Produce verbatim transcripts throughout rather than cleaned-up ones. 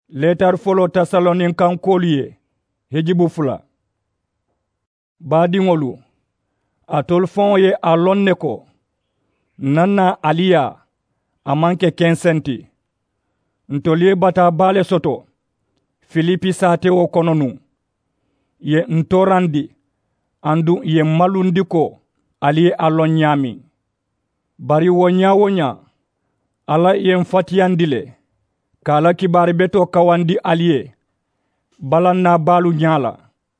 Letar folo Tasaloninkan koliye hejibu fula. Badingolu atol fon ye alon neko nana aliya amanke kensenti ntoliye bata bale soto Filipi sate o kononu ye ntorandi andu ye malundiko aliye alon nyami bari wonya wonya ala ye mfatiyandile kala kibari beto kawandi aliye balanna balu nyala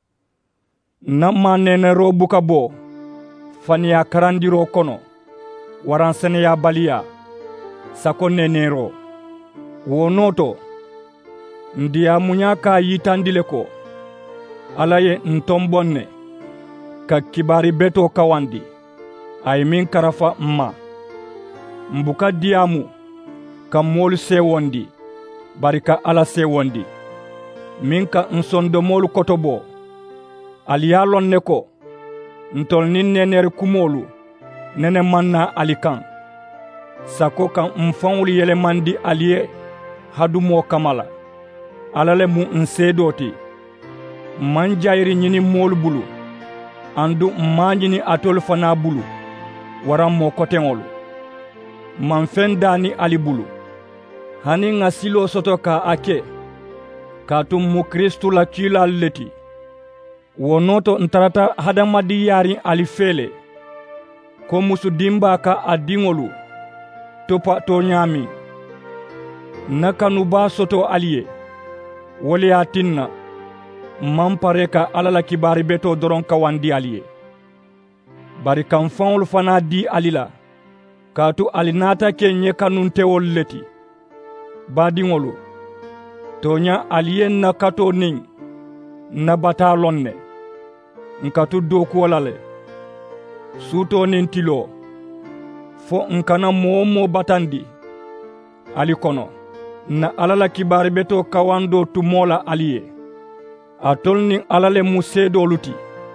namma nene robu kabo faniya karandiro kono waransene ya baliya sako nenero wonoto ndiya munyaka yitandile ko alaye ntombonne ka kibari beto kawandi ay min karafa mma mbuka diamu ka molu sewondi barika ala sewondi minka nsondo molu kotobo aliyalon neko ntol nin nener kumolu nene manna alikan sako kan mfanwuli yele mandi aliye hadumo kamala alale mu nsedoti manjairi nyini molu bulu andu manjini atol fana bulu waram mo kotengolu manfendani ali bulu hani ngasilo soto ka ake katum mu Kristu la kila leti wonoto ntarata hadamadi yari alifele ko musu dimba ka adingolu topa to nyami nakanu ba soto aliye wole atinna mampare ka alala kibari beto doron ka wandi aliye bari kan fanwul fana di alila katu alinata ke nye kanun tewol leti badingolu tonya aliyen na kato ning na batalonne nkatu doku walale suto nin tilo fo nkana momo batandi ali kono na alala kibari beto kawando tumola aliye atol nin alale musedo luti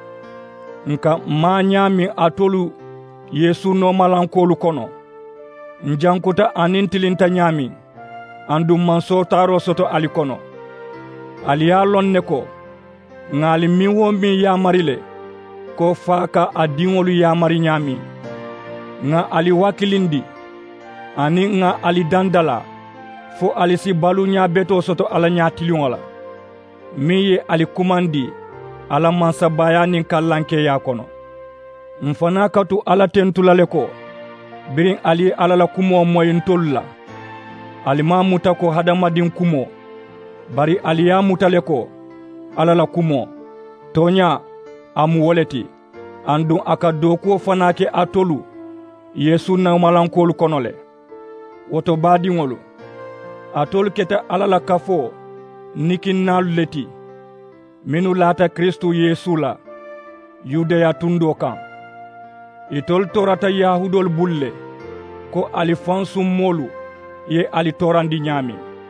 nka manyami atolu Yesu no malankolu kono njankuta anintilinta nyami andu manso taro soto alikono aliya lonne ko ngali miwo mi yamarile ko faka adingolu yamari nyami nga ali wakilindi ani nga ali dandala fo alisi balu nya beto soto ala nya tiliongola miye ali kumandi ala mansa bayani kallanke ya kono mfana katu ala tentulale ko birin ali ala la kumo moyin tolla alima muta ko hadamadin kumo bari aliya mutale ko ala la kumo tonya amu woleti andu aka doko fanake atolu Yesu na malankolu konole woto badingolu atolu keta ala la kafo nikinnalu leti minu lata Kristu Yesu la Yudeya tundo kan itol torata yahudol bulle ko alifansu molu ye ali torandi nyami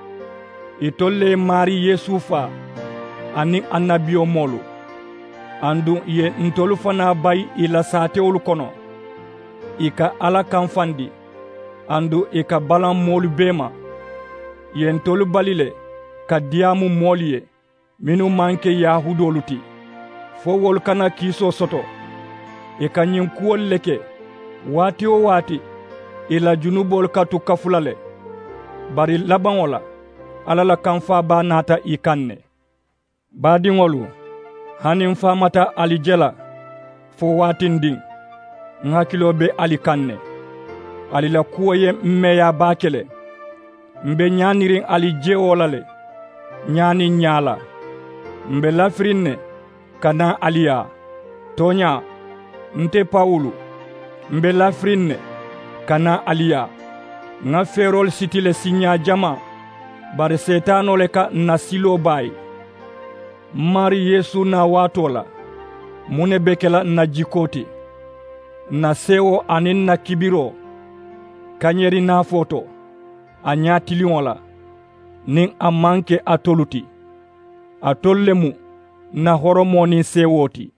itolle mari Yesufa ani annabio molu andu ye ntolu fana bay ila sateolu kono ika ala kanfandi andu ika balan molu bema ye ntolu balile ka diamu moliye minu manke yahudoluti fo wol kana kiso soto ika nyinkuol leke wati o wati ila junubol katu kafulale bari labangola ala la kanfa ba nata ikanne badingolu hanin famata alijela fo watindi ngakilo be alikanne alila kuwaye mmeya bakele mbe nyanirin alijeolale nyani nyala mbe lafrinne kana aliya tonya nte Paulu mbe lafrinne kana aliya nga ferol sitile sinya jama bari setano leka nasilo bay mari Yesu na watola mune bekela na jikoti na sewo anin na kibiro kanyeri na foto anyatiliwala nin amanke atoluti atollemu na horomoni sewoti